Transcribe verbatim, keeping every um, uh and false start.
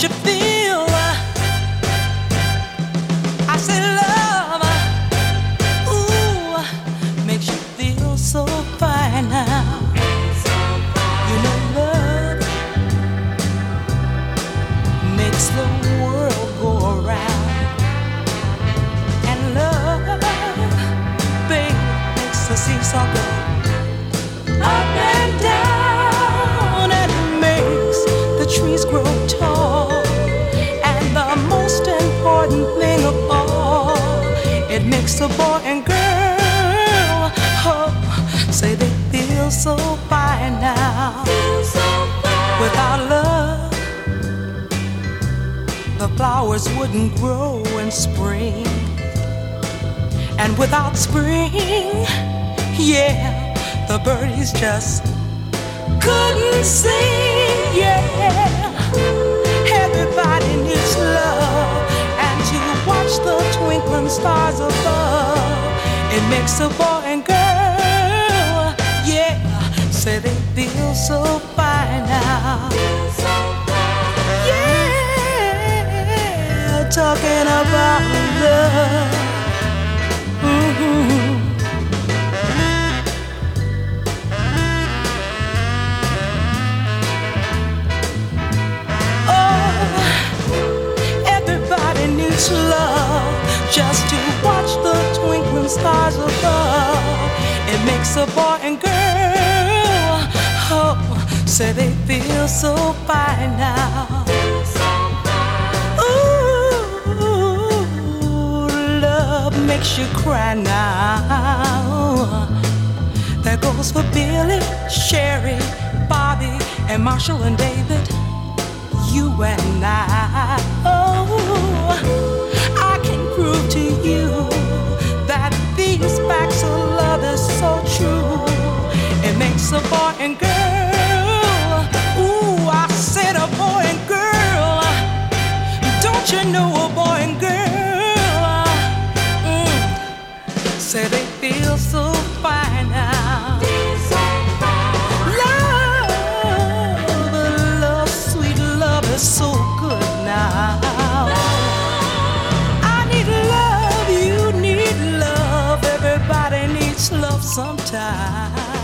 you feel. I say love, ooh, makes you feel so fine now. You know love makes the world go around. And love, baby, makes the seesaw go up and down, and it makes the trees grow tall. And the most important thing of all, it makes a boy and girl, oh, say they feel so fine now. Without love, the flowers wouldn't grow in spring. And without spring, yeah, the birdies just couldn't sing, yeah. Everybody needs love, and to watch the twinkling stars above, it makes a boy and girl, yeah, say they feel so fine now. Yeah, talking about love. Mm-hmm. Love, just to watch the twinkling stars above, it makes a boy and girl, oh, say they feel so fine now. Ooh, love makes you cry now. That goes for Billy, Sherry, Bobby, and Marshall and David, you and I. Oh, I can prove to you that these facts of love is so true. It makes a boy and girl. Ooh, I said a boy and girl. Don't you know a boy and girl? Mm. Say they feel so fine now. So good now. I need love, you need love, everybody needs love sometime.